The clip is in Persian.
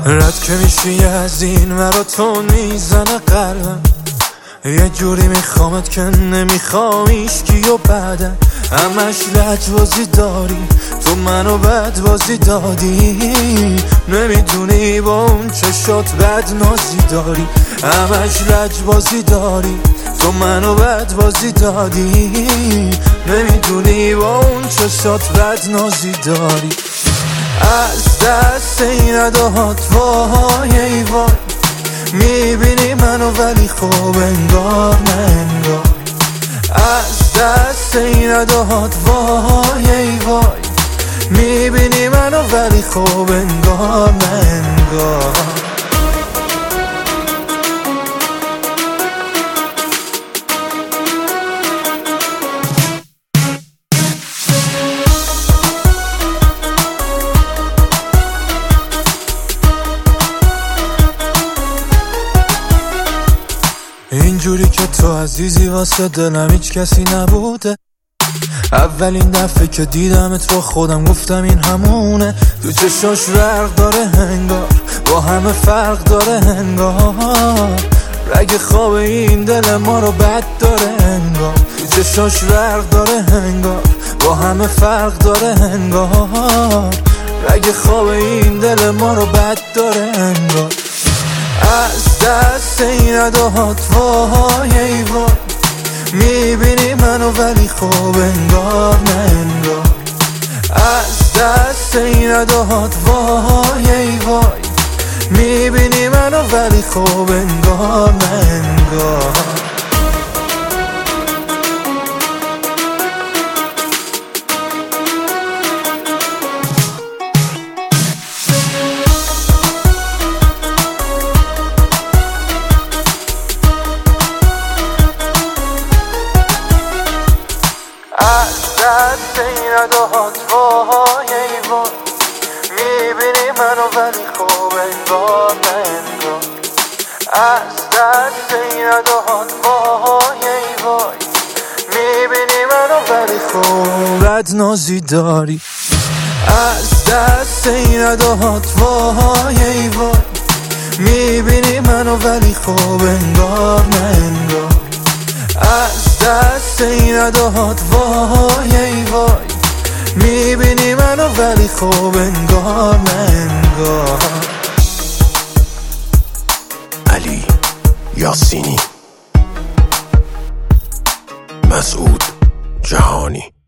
رد که میشی از این مرا تو میزنه قلبم، یه جوری میخوامت که نمیخوام ایشکی و بعدم همش لجبازی داری، تو منو بدبازی دادی، نمیدونی با اون چشات بد نازی داری، همش لجبازی داری، تو منو بدبازی دادی، نمیدونی با اون چشات بد نازی داری. از دست این اداهات وای ای وای، میبینی منو ولی خوب انگار نه انگار. از دست این اداهات وای ای وای، میبینی منو ولی خوب انگار نه انگار. اینجوری که تو عزیزی واسه دلم هیچ کسی نبوده، اولین دفعه که دیدمت با خودم گفتم این همونه، تو چشاش برق داره انگار، با همه فرق داره انگار، رگ خواب این دل ما رو بد داره انگار، تو چشاش برق داره انگار، با همه فرق داره انگار، رگ خواب این دل ما رو بد داره انگار. از دست این اداهات وای ای وای، میبینی منو ولی خوب انگار نه انگار. از دست این اداهات وای ای وای، میبینی منو ولی خوب انگار نه انگار. از دست این اداهات وای ای وای، میبینی منو ولی خوب انگار نه انگار. از دست این اداهات وای ای وای، میبینی منو ولی خوب بد نازی داری. از دست این اداهات وای ای وای، میبینی منو ولی خوب انگار نه انگار. از دست این اداهات وای ای وای، میبینی منو ولی خوب انگار نه انگار. علی یاسینی، مسعود جهانی.